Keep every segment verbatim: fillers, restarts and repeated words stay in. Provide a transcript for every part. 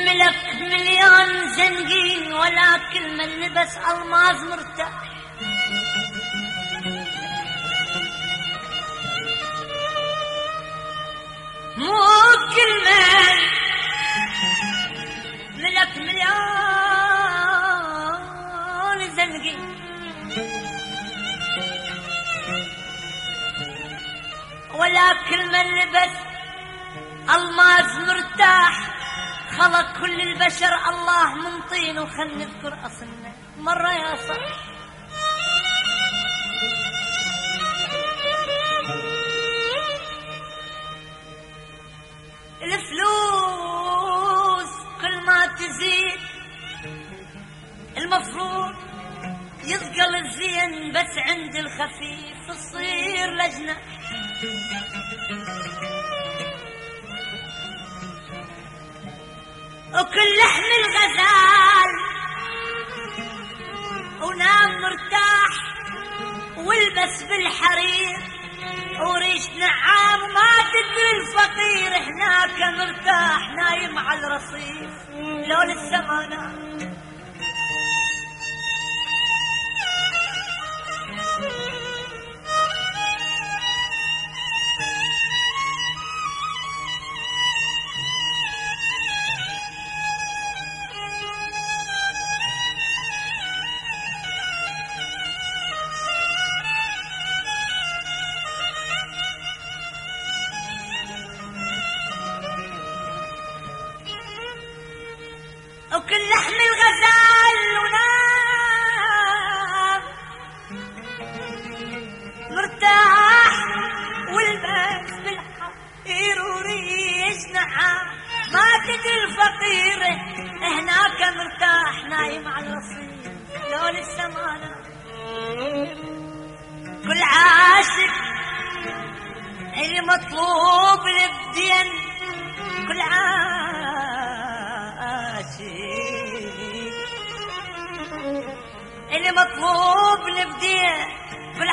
ملك مليون زنقين ولا كل من لبس الماس مرتاح. مو كل من ملك مليون زنقين ولا كل من لبس الماس مرتاح. خلق كل البشر الله من طين. وخل نذكر أصلنا مرة يا صح. الفلوس كل ما تزيد المفروض يثقل الزين، بس عند الخفيف تصير لجنة. وكل لحم الغزال ونام مرتاح، والبس بالحرير وريش نعام. ما تدري الفقير هناك مرتاح نايم على الرصيف لو للسمانة. وكل لحم الغزال ونام مرتاح، والبس بالحرير وريش نعام. ما تدري الفقير هناك مرتاح نايم على الرصيف لو للسمانة. كل عاشق اللي مطلوب للدين، كل عاشق اللي مطلوب لبديه. كل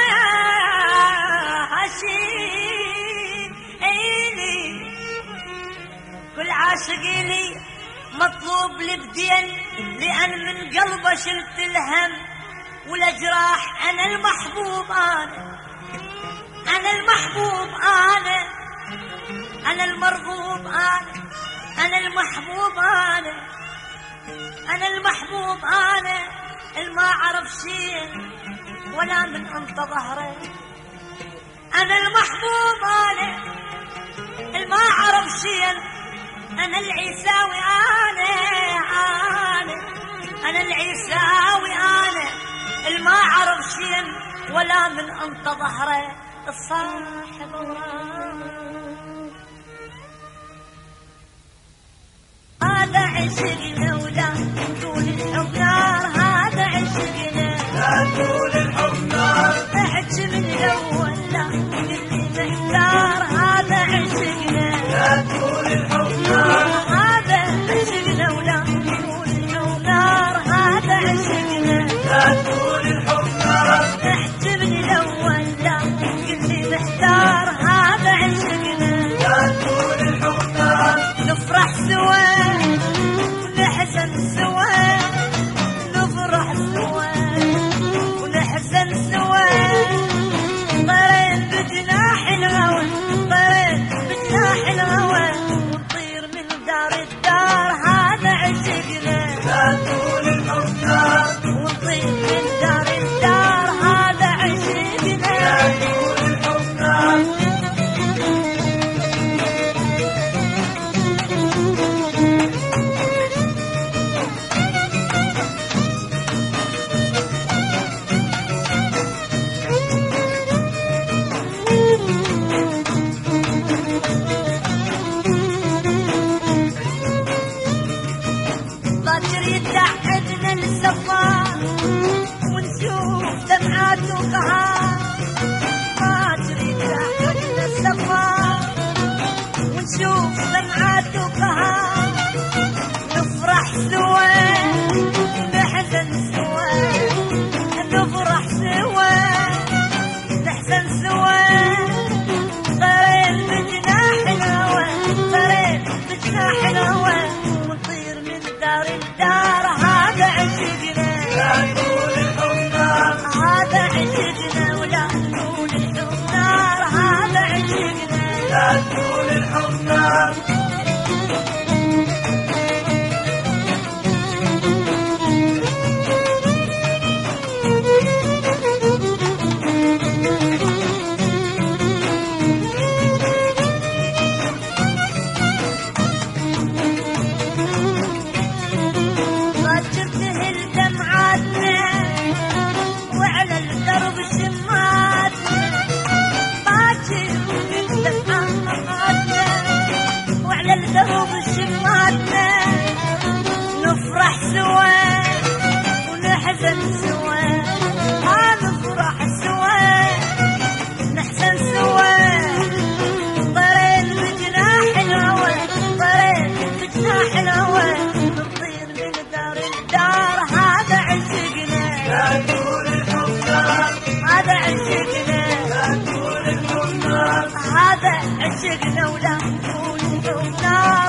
عاشق إلي كل عاشق إلي مطلوب لبدين، لأن من قلبه شلت الهم والأجراح. أنا المحبوب أنا أنا المحبوب أنا أنا المرغوب أنا أنا المحبوب أنا أنا المحبوب أنا. الما عرف شيء ولا من أنت ظهره. أنا المحبوب أنا الما عرف شيء. أنا العيساوي أنا أنا أنا العيساوي أنا. الما عرف شيء ولا من أنت ظهره. الصاحب وراه هذا عشقنا ولا طول الحب نار. هذا عشقنا لا طول الحب نار. احكي من الاول لا اللي محتار. هذا عشقنا لا طول الحب نار. هذا عشقنا ولا طول الحب نار. هذا عشقنا لا طول الحب نار. احكي من الاول لا اللي محتار. هذا عشقنا لا طول الحب نار. نفرح سوا ونحزن لا تقول الحب نار الدرب شماتنا نفرح سوا ونحزن سوا ما نفرح سوا نحزن سوا طرين بجناح الهوى طرين بجناح الهوى نطير من دار الدار هذا عشقنا لا تقول الحب نار هذا عشقنا لا تقول الحب نار هذا عشقنا ولا تقول الحب نار